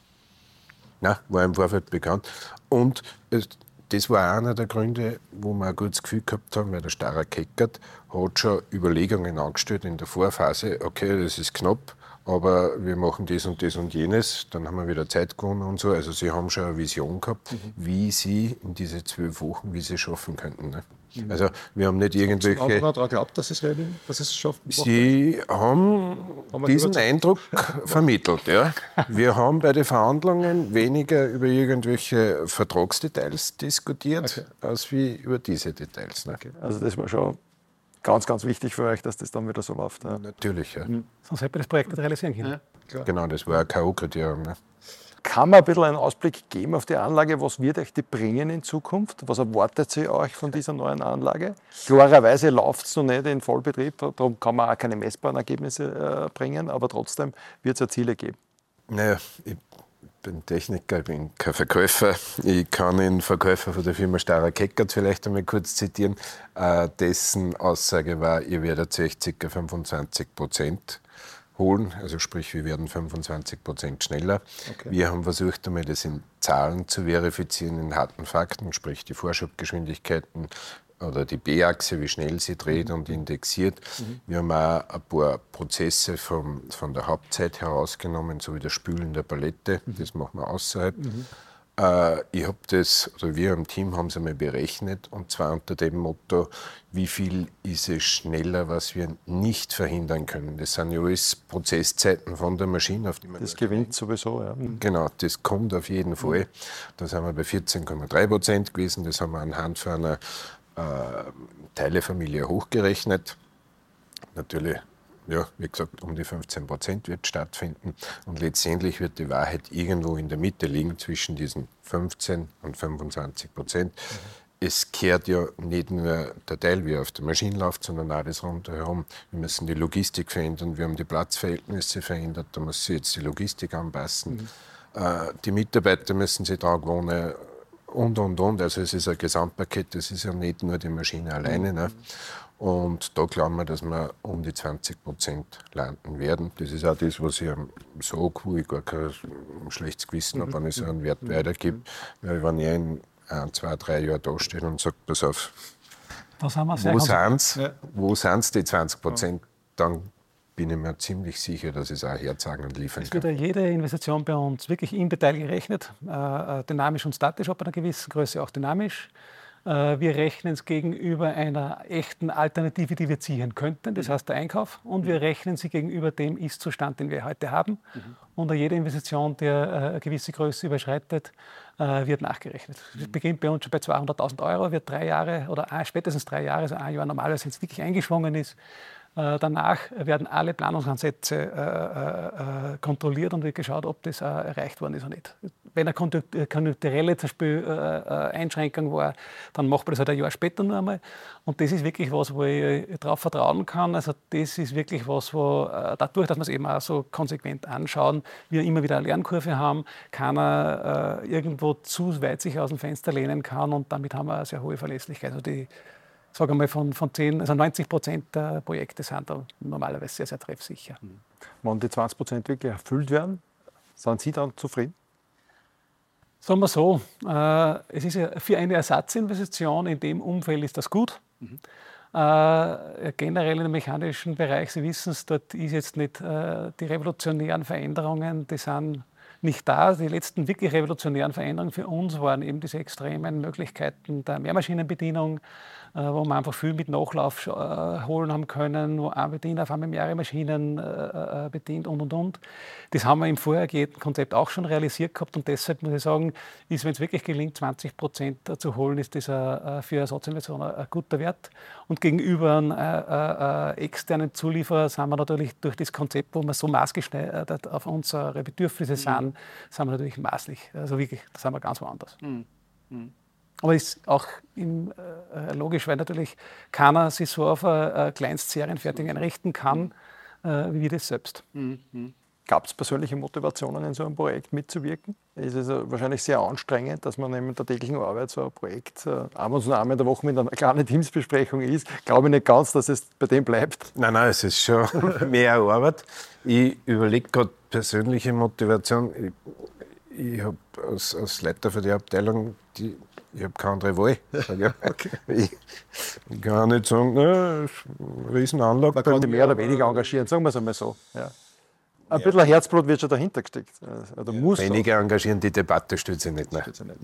Na, war im Vorfeld bekannt. Und das war einer der Gründe, wo wir ein gutes Gefühl gehabt haben, weil der Steirer-Keckert hat schon Überlegungen angestellt in der Vorphase. Okay, das ist knapp, aber wir machen das und das und jenes, dann haben wir wieder Zeit gewonnen und so. Also sie haben schon eine Vision gehabt, wie sie in diese 12 Wochen, wie sie es schaffen könnten. Ne? Also wir haben nicht irgendwelche... Haben Sie daran geglaubt, dass es schaffen? Sie haben diesen Eindruck vermittelt. Ja. Wir haben bei den Verhandlungen weniger über irgendwelche Vertragsdetails diskutiert, als wie über diese Details. Ne? Okay. Also das war schon ganz, ganz wichtig für euch, dass das dann wieder so läuft. Ja. Natürlich, ja. Sonst hätte man das Projekt nicht realisieren können. Ja, klar. Genau, das war ein K.O.-Kriterium. Ne? Kann man ein bisschen einen Ausblick geben auf die Anlage? Was wird euch die bringen in Zukunft? Was erwartet sie euch von dieser neuen Anlage? Klarerweise läuft es noch nicht in Vollbetrieb, darum kann man auch keine messbaren Ergebnisse bringen, aber trotzdem wird es ja Ziele geben. Naja, ich bin Techniker, ich bin kein Verkäufer. Ich kann den Verkäufer von der Firma Steirer-Keckert vielleicht einmal kurz zitieren. Dessen Aussage war, ihr werdet euch ca. 25% holen, also sprich, wir werden 25% schneller. Okay. Wir haben versucht, einmal das in Zahlen zu verifizieren, in harten Fakten, sprich die Vorschubgeschwindigkeiten oder die B-Achse, wie schnell sie dreht und indexiert. Wir haben auch ein paar Prozesse von der Hauptzeit herausgenommen, so wie das Spülen der Palette, das machen wir außerhalb. Ich habe das, oder wir im Team haben es einmal berechnet, und zwar unter dem Motto, wie viel ist es schneller, was wir nicht verhindern können. Das sind ja alles Prozesszeiten von der Maschine, auf die man... Das gewinnt sowieso, ja. Genau, das kommt auf jeden Fall. Da sind wir bei 14,3% gewesen, das haben wir anhand von einer Teilefamilie hochgerechnet. Natürlich, ja, wie gesagt, um die 15% wird stattfinden. Und letztendlich wird die Wahrheit irgendwo in der Mitte liegen, zwischen diesen 15 und 25%. Es kehrt ja nicht nur der Teil, wie er auf der Maschine läuft, sondern auch das rundherum. Wir müssen die Logistik verändern, wir haben die Platzverhältnisse verändert, da muss sich jetzt die Logistik anpassen. Die Mitarbeiter müssen sich daran gewöhnen und. Also es ist ein Gesamtpaket, das ist ja nicht nur die Maschine alleine. Ne? Und da glauben wir, dass wir um die 20% landen werden. Das ist auch das, was ich so cool, ich gar kein schlechtes Gewissen habe, wenn ich so einen Wert weitergebe. Weil wenn ich in 1, 2, 3 Jahren da stehe und sage, pass auf, wo sind die 20%, dann bin ich mir ziemlich sicher, dass ich es auch herzagen und liefern kann. Es wird ja jede Investition bei uns wirklich im Detail gerechnet, dynamisch und statisch, ab einer gewissen Größe auch dynamisch. Wir rechnen es gegenüber einer echten Alternative, die wir ziehen könnten, das heißt der Einkauf, und wir rechnen sie gegenüber dem Ist-Zustand, den wir heute haben. Und jede Investition, die eine gewisse Größe überschreitet, wird nachgerechnet. Das beginnt bei uns schon bei 200.000 Euro, wird 3 Jahre oder spätestens 3 Jahre, also ein Jahr normalerweise, wenn es wirklich eingeschwungen ist. Danach werden alle Planungsansätze kontrolliert und wird geschaut, ob das erreicht worden ist oder nicht. Wenn eine konjunkturelle zum Beispiel, Einschränkung war, dann macht man das halt ein Jahr später nur einmal. Und das ist wirklich was, wo ich darauf vertrauen kann. Also das ist wirklich was, wo dadurch, dass wir es eben auch so konsequent anschauen, wir immer wieder eine Lernkurve haben, keiner irgendwo zu weit sich aus dem Fenster lehnen kann, und damit haben wir eine sehr hohe Verlässlichkeit. Also die, sage mal, von 10, also 90% der Projekte sind da normalerweise sehr, sehr treffsicher. Wenn die 20% wirklich erfüllt werden, sind Sie dann zufrieden? Sagen wir so, es ist ja für eine Ersatzinvestition in dem Umfeld ist das gut. Generell im mechanischen Bereich, Sie wissen es, dort ist jetzt nicht die revolutionären Veränderungen, die sind nicht da. Die letzten wirklich revolutionären Veränderungen für uns waren eben diese extremen Möglichkeiten der Mehrmaschinenbedienung, wo wir einfach viel mit Nachlauf holen haben können, wo ein Bediener auf einmal mehrere Maschinen bedient und. Das haben wir im vorhergehenden Konzept auch schon realisiert gehabt, und deshalb muss ich sagen, ist, wenn es wirklich gelingt, 20% zu holen, ist das für Ersatzinvestoren ein guter Wert. Und gegenüber einem externen Zulieferer sind wir natürlich durch das Konzept, wo wir so maßgeschneidert auf unsere Bedürfnisse sind wir natürlich maßlich. Also wirklich, da sind wir ganz woanders. Aber ist auch logisch, weil natürlich keiner sich so auf eine Kleinstserienfertigung einrichten kann, wie wir das selbst. Gab es persönliche Motivationen, in so einem Projekt mitzuwirken? Es ist wahrscheinlich sehr anstrengend, dass man neben der täglichen Arbeit so ein Projekt abends und einmal in der Woche mit einer kleinen Teamsbesprechung ist. Glaube ich nicht ganz, dass es bei dem bleibt. Nein, es ist schon mehr Arbeit. Ich überlege gerade persönliche Motivation. Ich habe als Leiter für die Abteilung, ich habe keine andere Wahl. Okay. Ich kann nicht sagen, Riesenanlage. Man kann die mehr oder weniger engagieren, sagen wir es einmal so. Ja. Ein bisschen Herzblut wird schon dahinter gesteckt. Oder muss weniger engagieren, die Debatte stellt sich nicht.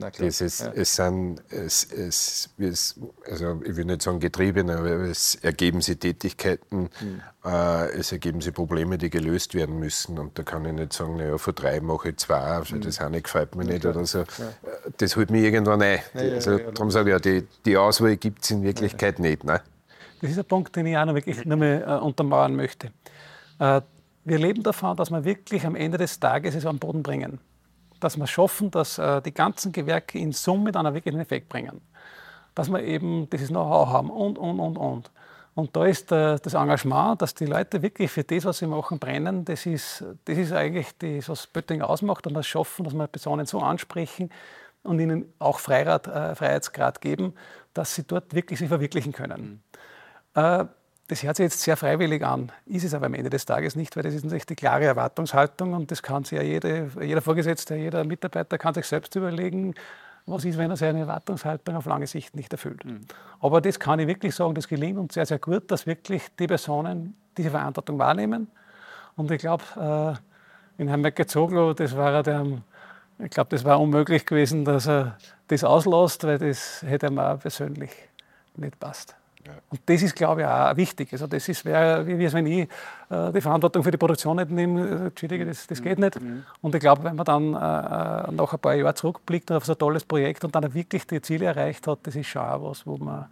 Also ich will nicht sagen Getriebene, aber es ergeben sich Tätigkeiten, es ergeben sich Probleme, die gelöst werden müssen. Und da kann ich nicht sagen, naja, von 3 mache ich 2, also das eine gefällt mir nicht oder so. Ja. Das holt mich irgendwann ein. Darum sage ich ja, die Auswahl gibt es in Wirklichkeit nicht. Ne? Das ist ein Punkt, den ich auch noch wirklich untermauern möchte. Wir leben davon, dass wir wirklich am Ende des Tages es am Boden bringen. Dass wir schaffen, dass die ganzen Gewerke in Summe dann einen wirklichen Effekt bringen. Dass wir eben dieses Know-how haben und. Und da ist das Engagement, dass die Leute wirklich für das, was sie machen, brennen, das ist eigentlich das, was Pöttering ausmacht, und das schaffen, dass wir Personen so ansprechen und ihnen auch Freiheitsgrad geben, dass sie dort wirklich sich verwirklichen können. Das hört sich jetzt sehr freiwillig an, ist es aber am Ende des Tages nicht, weil das ist natürlich die klare Erwartungshaltung, und das kann sich ja jeder Vorgesetzte, jeder Mitarbeiter kann sich selbst überlegen, was ist, wenn er seine Erwartungshaltung auf lange Sicht nicht erfüllt. Aber das kann ich wirklich sagen, das gelingt uns sehr, sehr gut, dass wirklich die Personen diese Verantwortung wahrnehmen. Und ich glaube, in Herrn Mecker-Zoglo, das war unmöglich gewesen, dass er das auslässt, weil das hätte ihm auch persönlich nicht passt. Ja. Und das ist, glaube ich, auch wichtig. Also das wäre, wie wenn ich die Verantwortung für die Produktion nicht nehme, Entschuldige, das geht nicht. Und ich glaube, wenn man dann nach ein paar Jahren zurückblickt auf so ein tolles Projekt und dann wirklich die Ziele erreicht hat, das ist schon auch was, wo man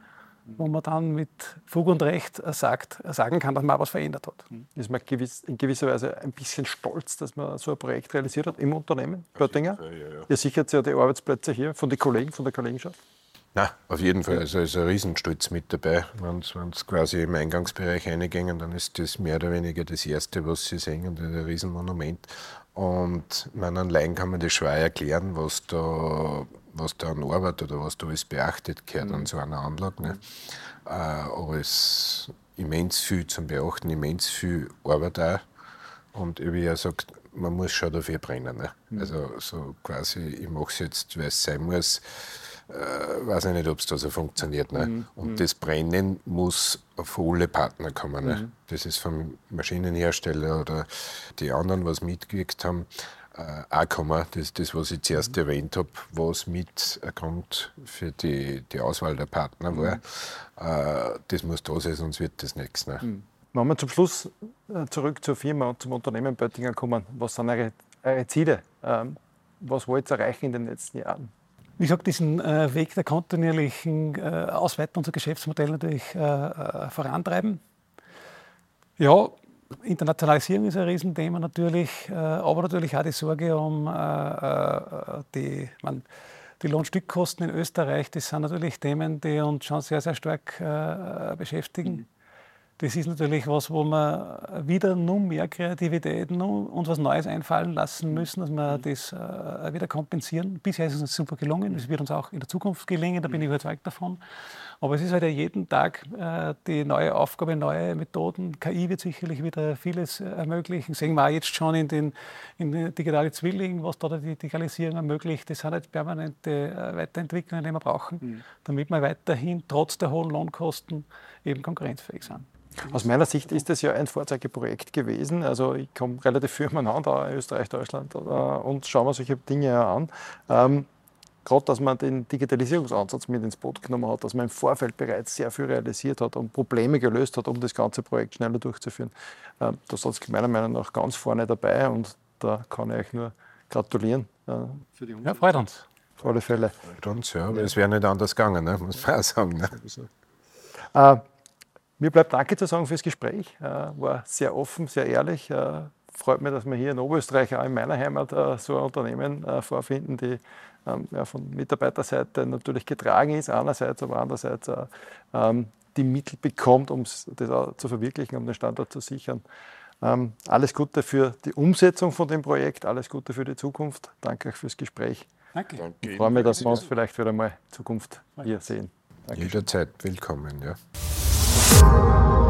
wo man dann mit Fug und Recht sagen kann, dass man auch was verändert hat. Ist man in gewisser Weise ein bisschen stolz, dass man so ein Projekt realisiert hat im Unternehmen Pöttinger? Ihr sichert ja die Arbeitsplätze hier von den Kollegen, von der Kollegenschaft? Nein, auf jeden Fall. Also ist ein Riesenstolz mit dabei. Wenn Sie quasi im Eingangsbereich reingehen, dann ist das mehr oder weniger das Erste, was Sie sehen, und ein Riesenmonument. Und an Laien kann man das schwer erklären, was da an Arbeit oder was da alles beachtet gehört an so einer Anlage. Ne? Aber es ist immens viel zum Beachten, immens viel Arbeit auch. Und wie er sagt, man muss schon dafür brennen. Ne? Also so quasi, ich mache es jetzt, weil es sein muss. Weiß ich nicht, ob es da so funktioniert. Ne? Und das Brennen muss auf alle Partner kommen. Ne? Das ist vom Maschinenhersteller oder die anderen, was mitgewirkt haben, auch kommen. Das, was ich zuerst erwähnt habe, was mit ein Grund für die Auswahl der Partner war, das muss da sein, sonst wird das nichts. Ne? Wenn wir zum Schluss zurück zur Firma und zum Unternehmen Pöttinger kommen, was sind eure Ziele? Was wollt ihr erreichen in den letzten Jahren? Wie gesagt, diesen Weg der kontinuierlichen Ausweitung unserer Geschäftsmodelle natürlich vorantreiben. Ja, Internationalisierung ist ein Riesenthema natürlich, aber natürlich auch die Sorge um die Lohnstückkosten in Österreich. Das sind natürlich Themen, die uns schon sehr, sehr stark beschäftigen. Das ist natürlich was, wo wir wieder nur mehr Kreativität und was Neues einfallen lassen müssen, dass wir das wieder kompensieren. Bisher ist es uns super gelungen, das wird uns auch in der Zukunft gelingen, da bin ich überzeugt davon. Aber es ist halt ja jeden Tag die neue Aufgabe, neue Methoden. KI wird sicherlich wieder vieles ermöglichen. Sehen wir auch jetzt schon in den digitalen Zwillingen, was da die Digitalisierung ermöglicht. Das sind halt permanente Weiterentwicklungen, die wir brauchen, damit wir weiterhin trotz der hohen Lohnkosten eben konkurrenzfähig sind. Aus meiner Sicht ist das ja ein Vorzeigeprojekt gewesen. Also ich komme relativ viel umeinander in Österreich, Deutschland und schaue mir solche Dinge an. Gerade, dass man den Digitalisierungsansatz mit ins Boot genommen hat, dass man im Vorfeld bereits sehr viel realisiert hat und Probleme gelöst hat, um das ganze Projekt schneller durchzuführen. Da seid ihr meiner Meinung nach ganz vorne dabei und da kann ich euch nur gratulieren. Für die Ja, freut uns. Auf alle Fälle. Freut uns, ja, aber es wäre nicht anders gegangen, ne? Muss man auch sagen. Ne? Mir bleibt Danke zu sagen fürs Gespräch. War sehr offen, sehr ehrlich. Freut mich, dass wir hier in Oberösterreich, auch in meiner Heimat, so ein Unternehmen vorfinden, die von Mitarbeiterseite natürlich getragen ist, einerseits, aber andererseits die Mittel bekommt, um das auch zu verwirklichen, um den Standort zu sichern. Alles Gute für die Umsetzung von dem Projekt, alles Gute für die Zukunft. Danke euch fürs Gespräch. Danke. Ich freue mich, dass wir uns vielleicht wieder mal in Zukunft hier sehen. Dankeschön. Jederzeit willkommen. Ja.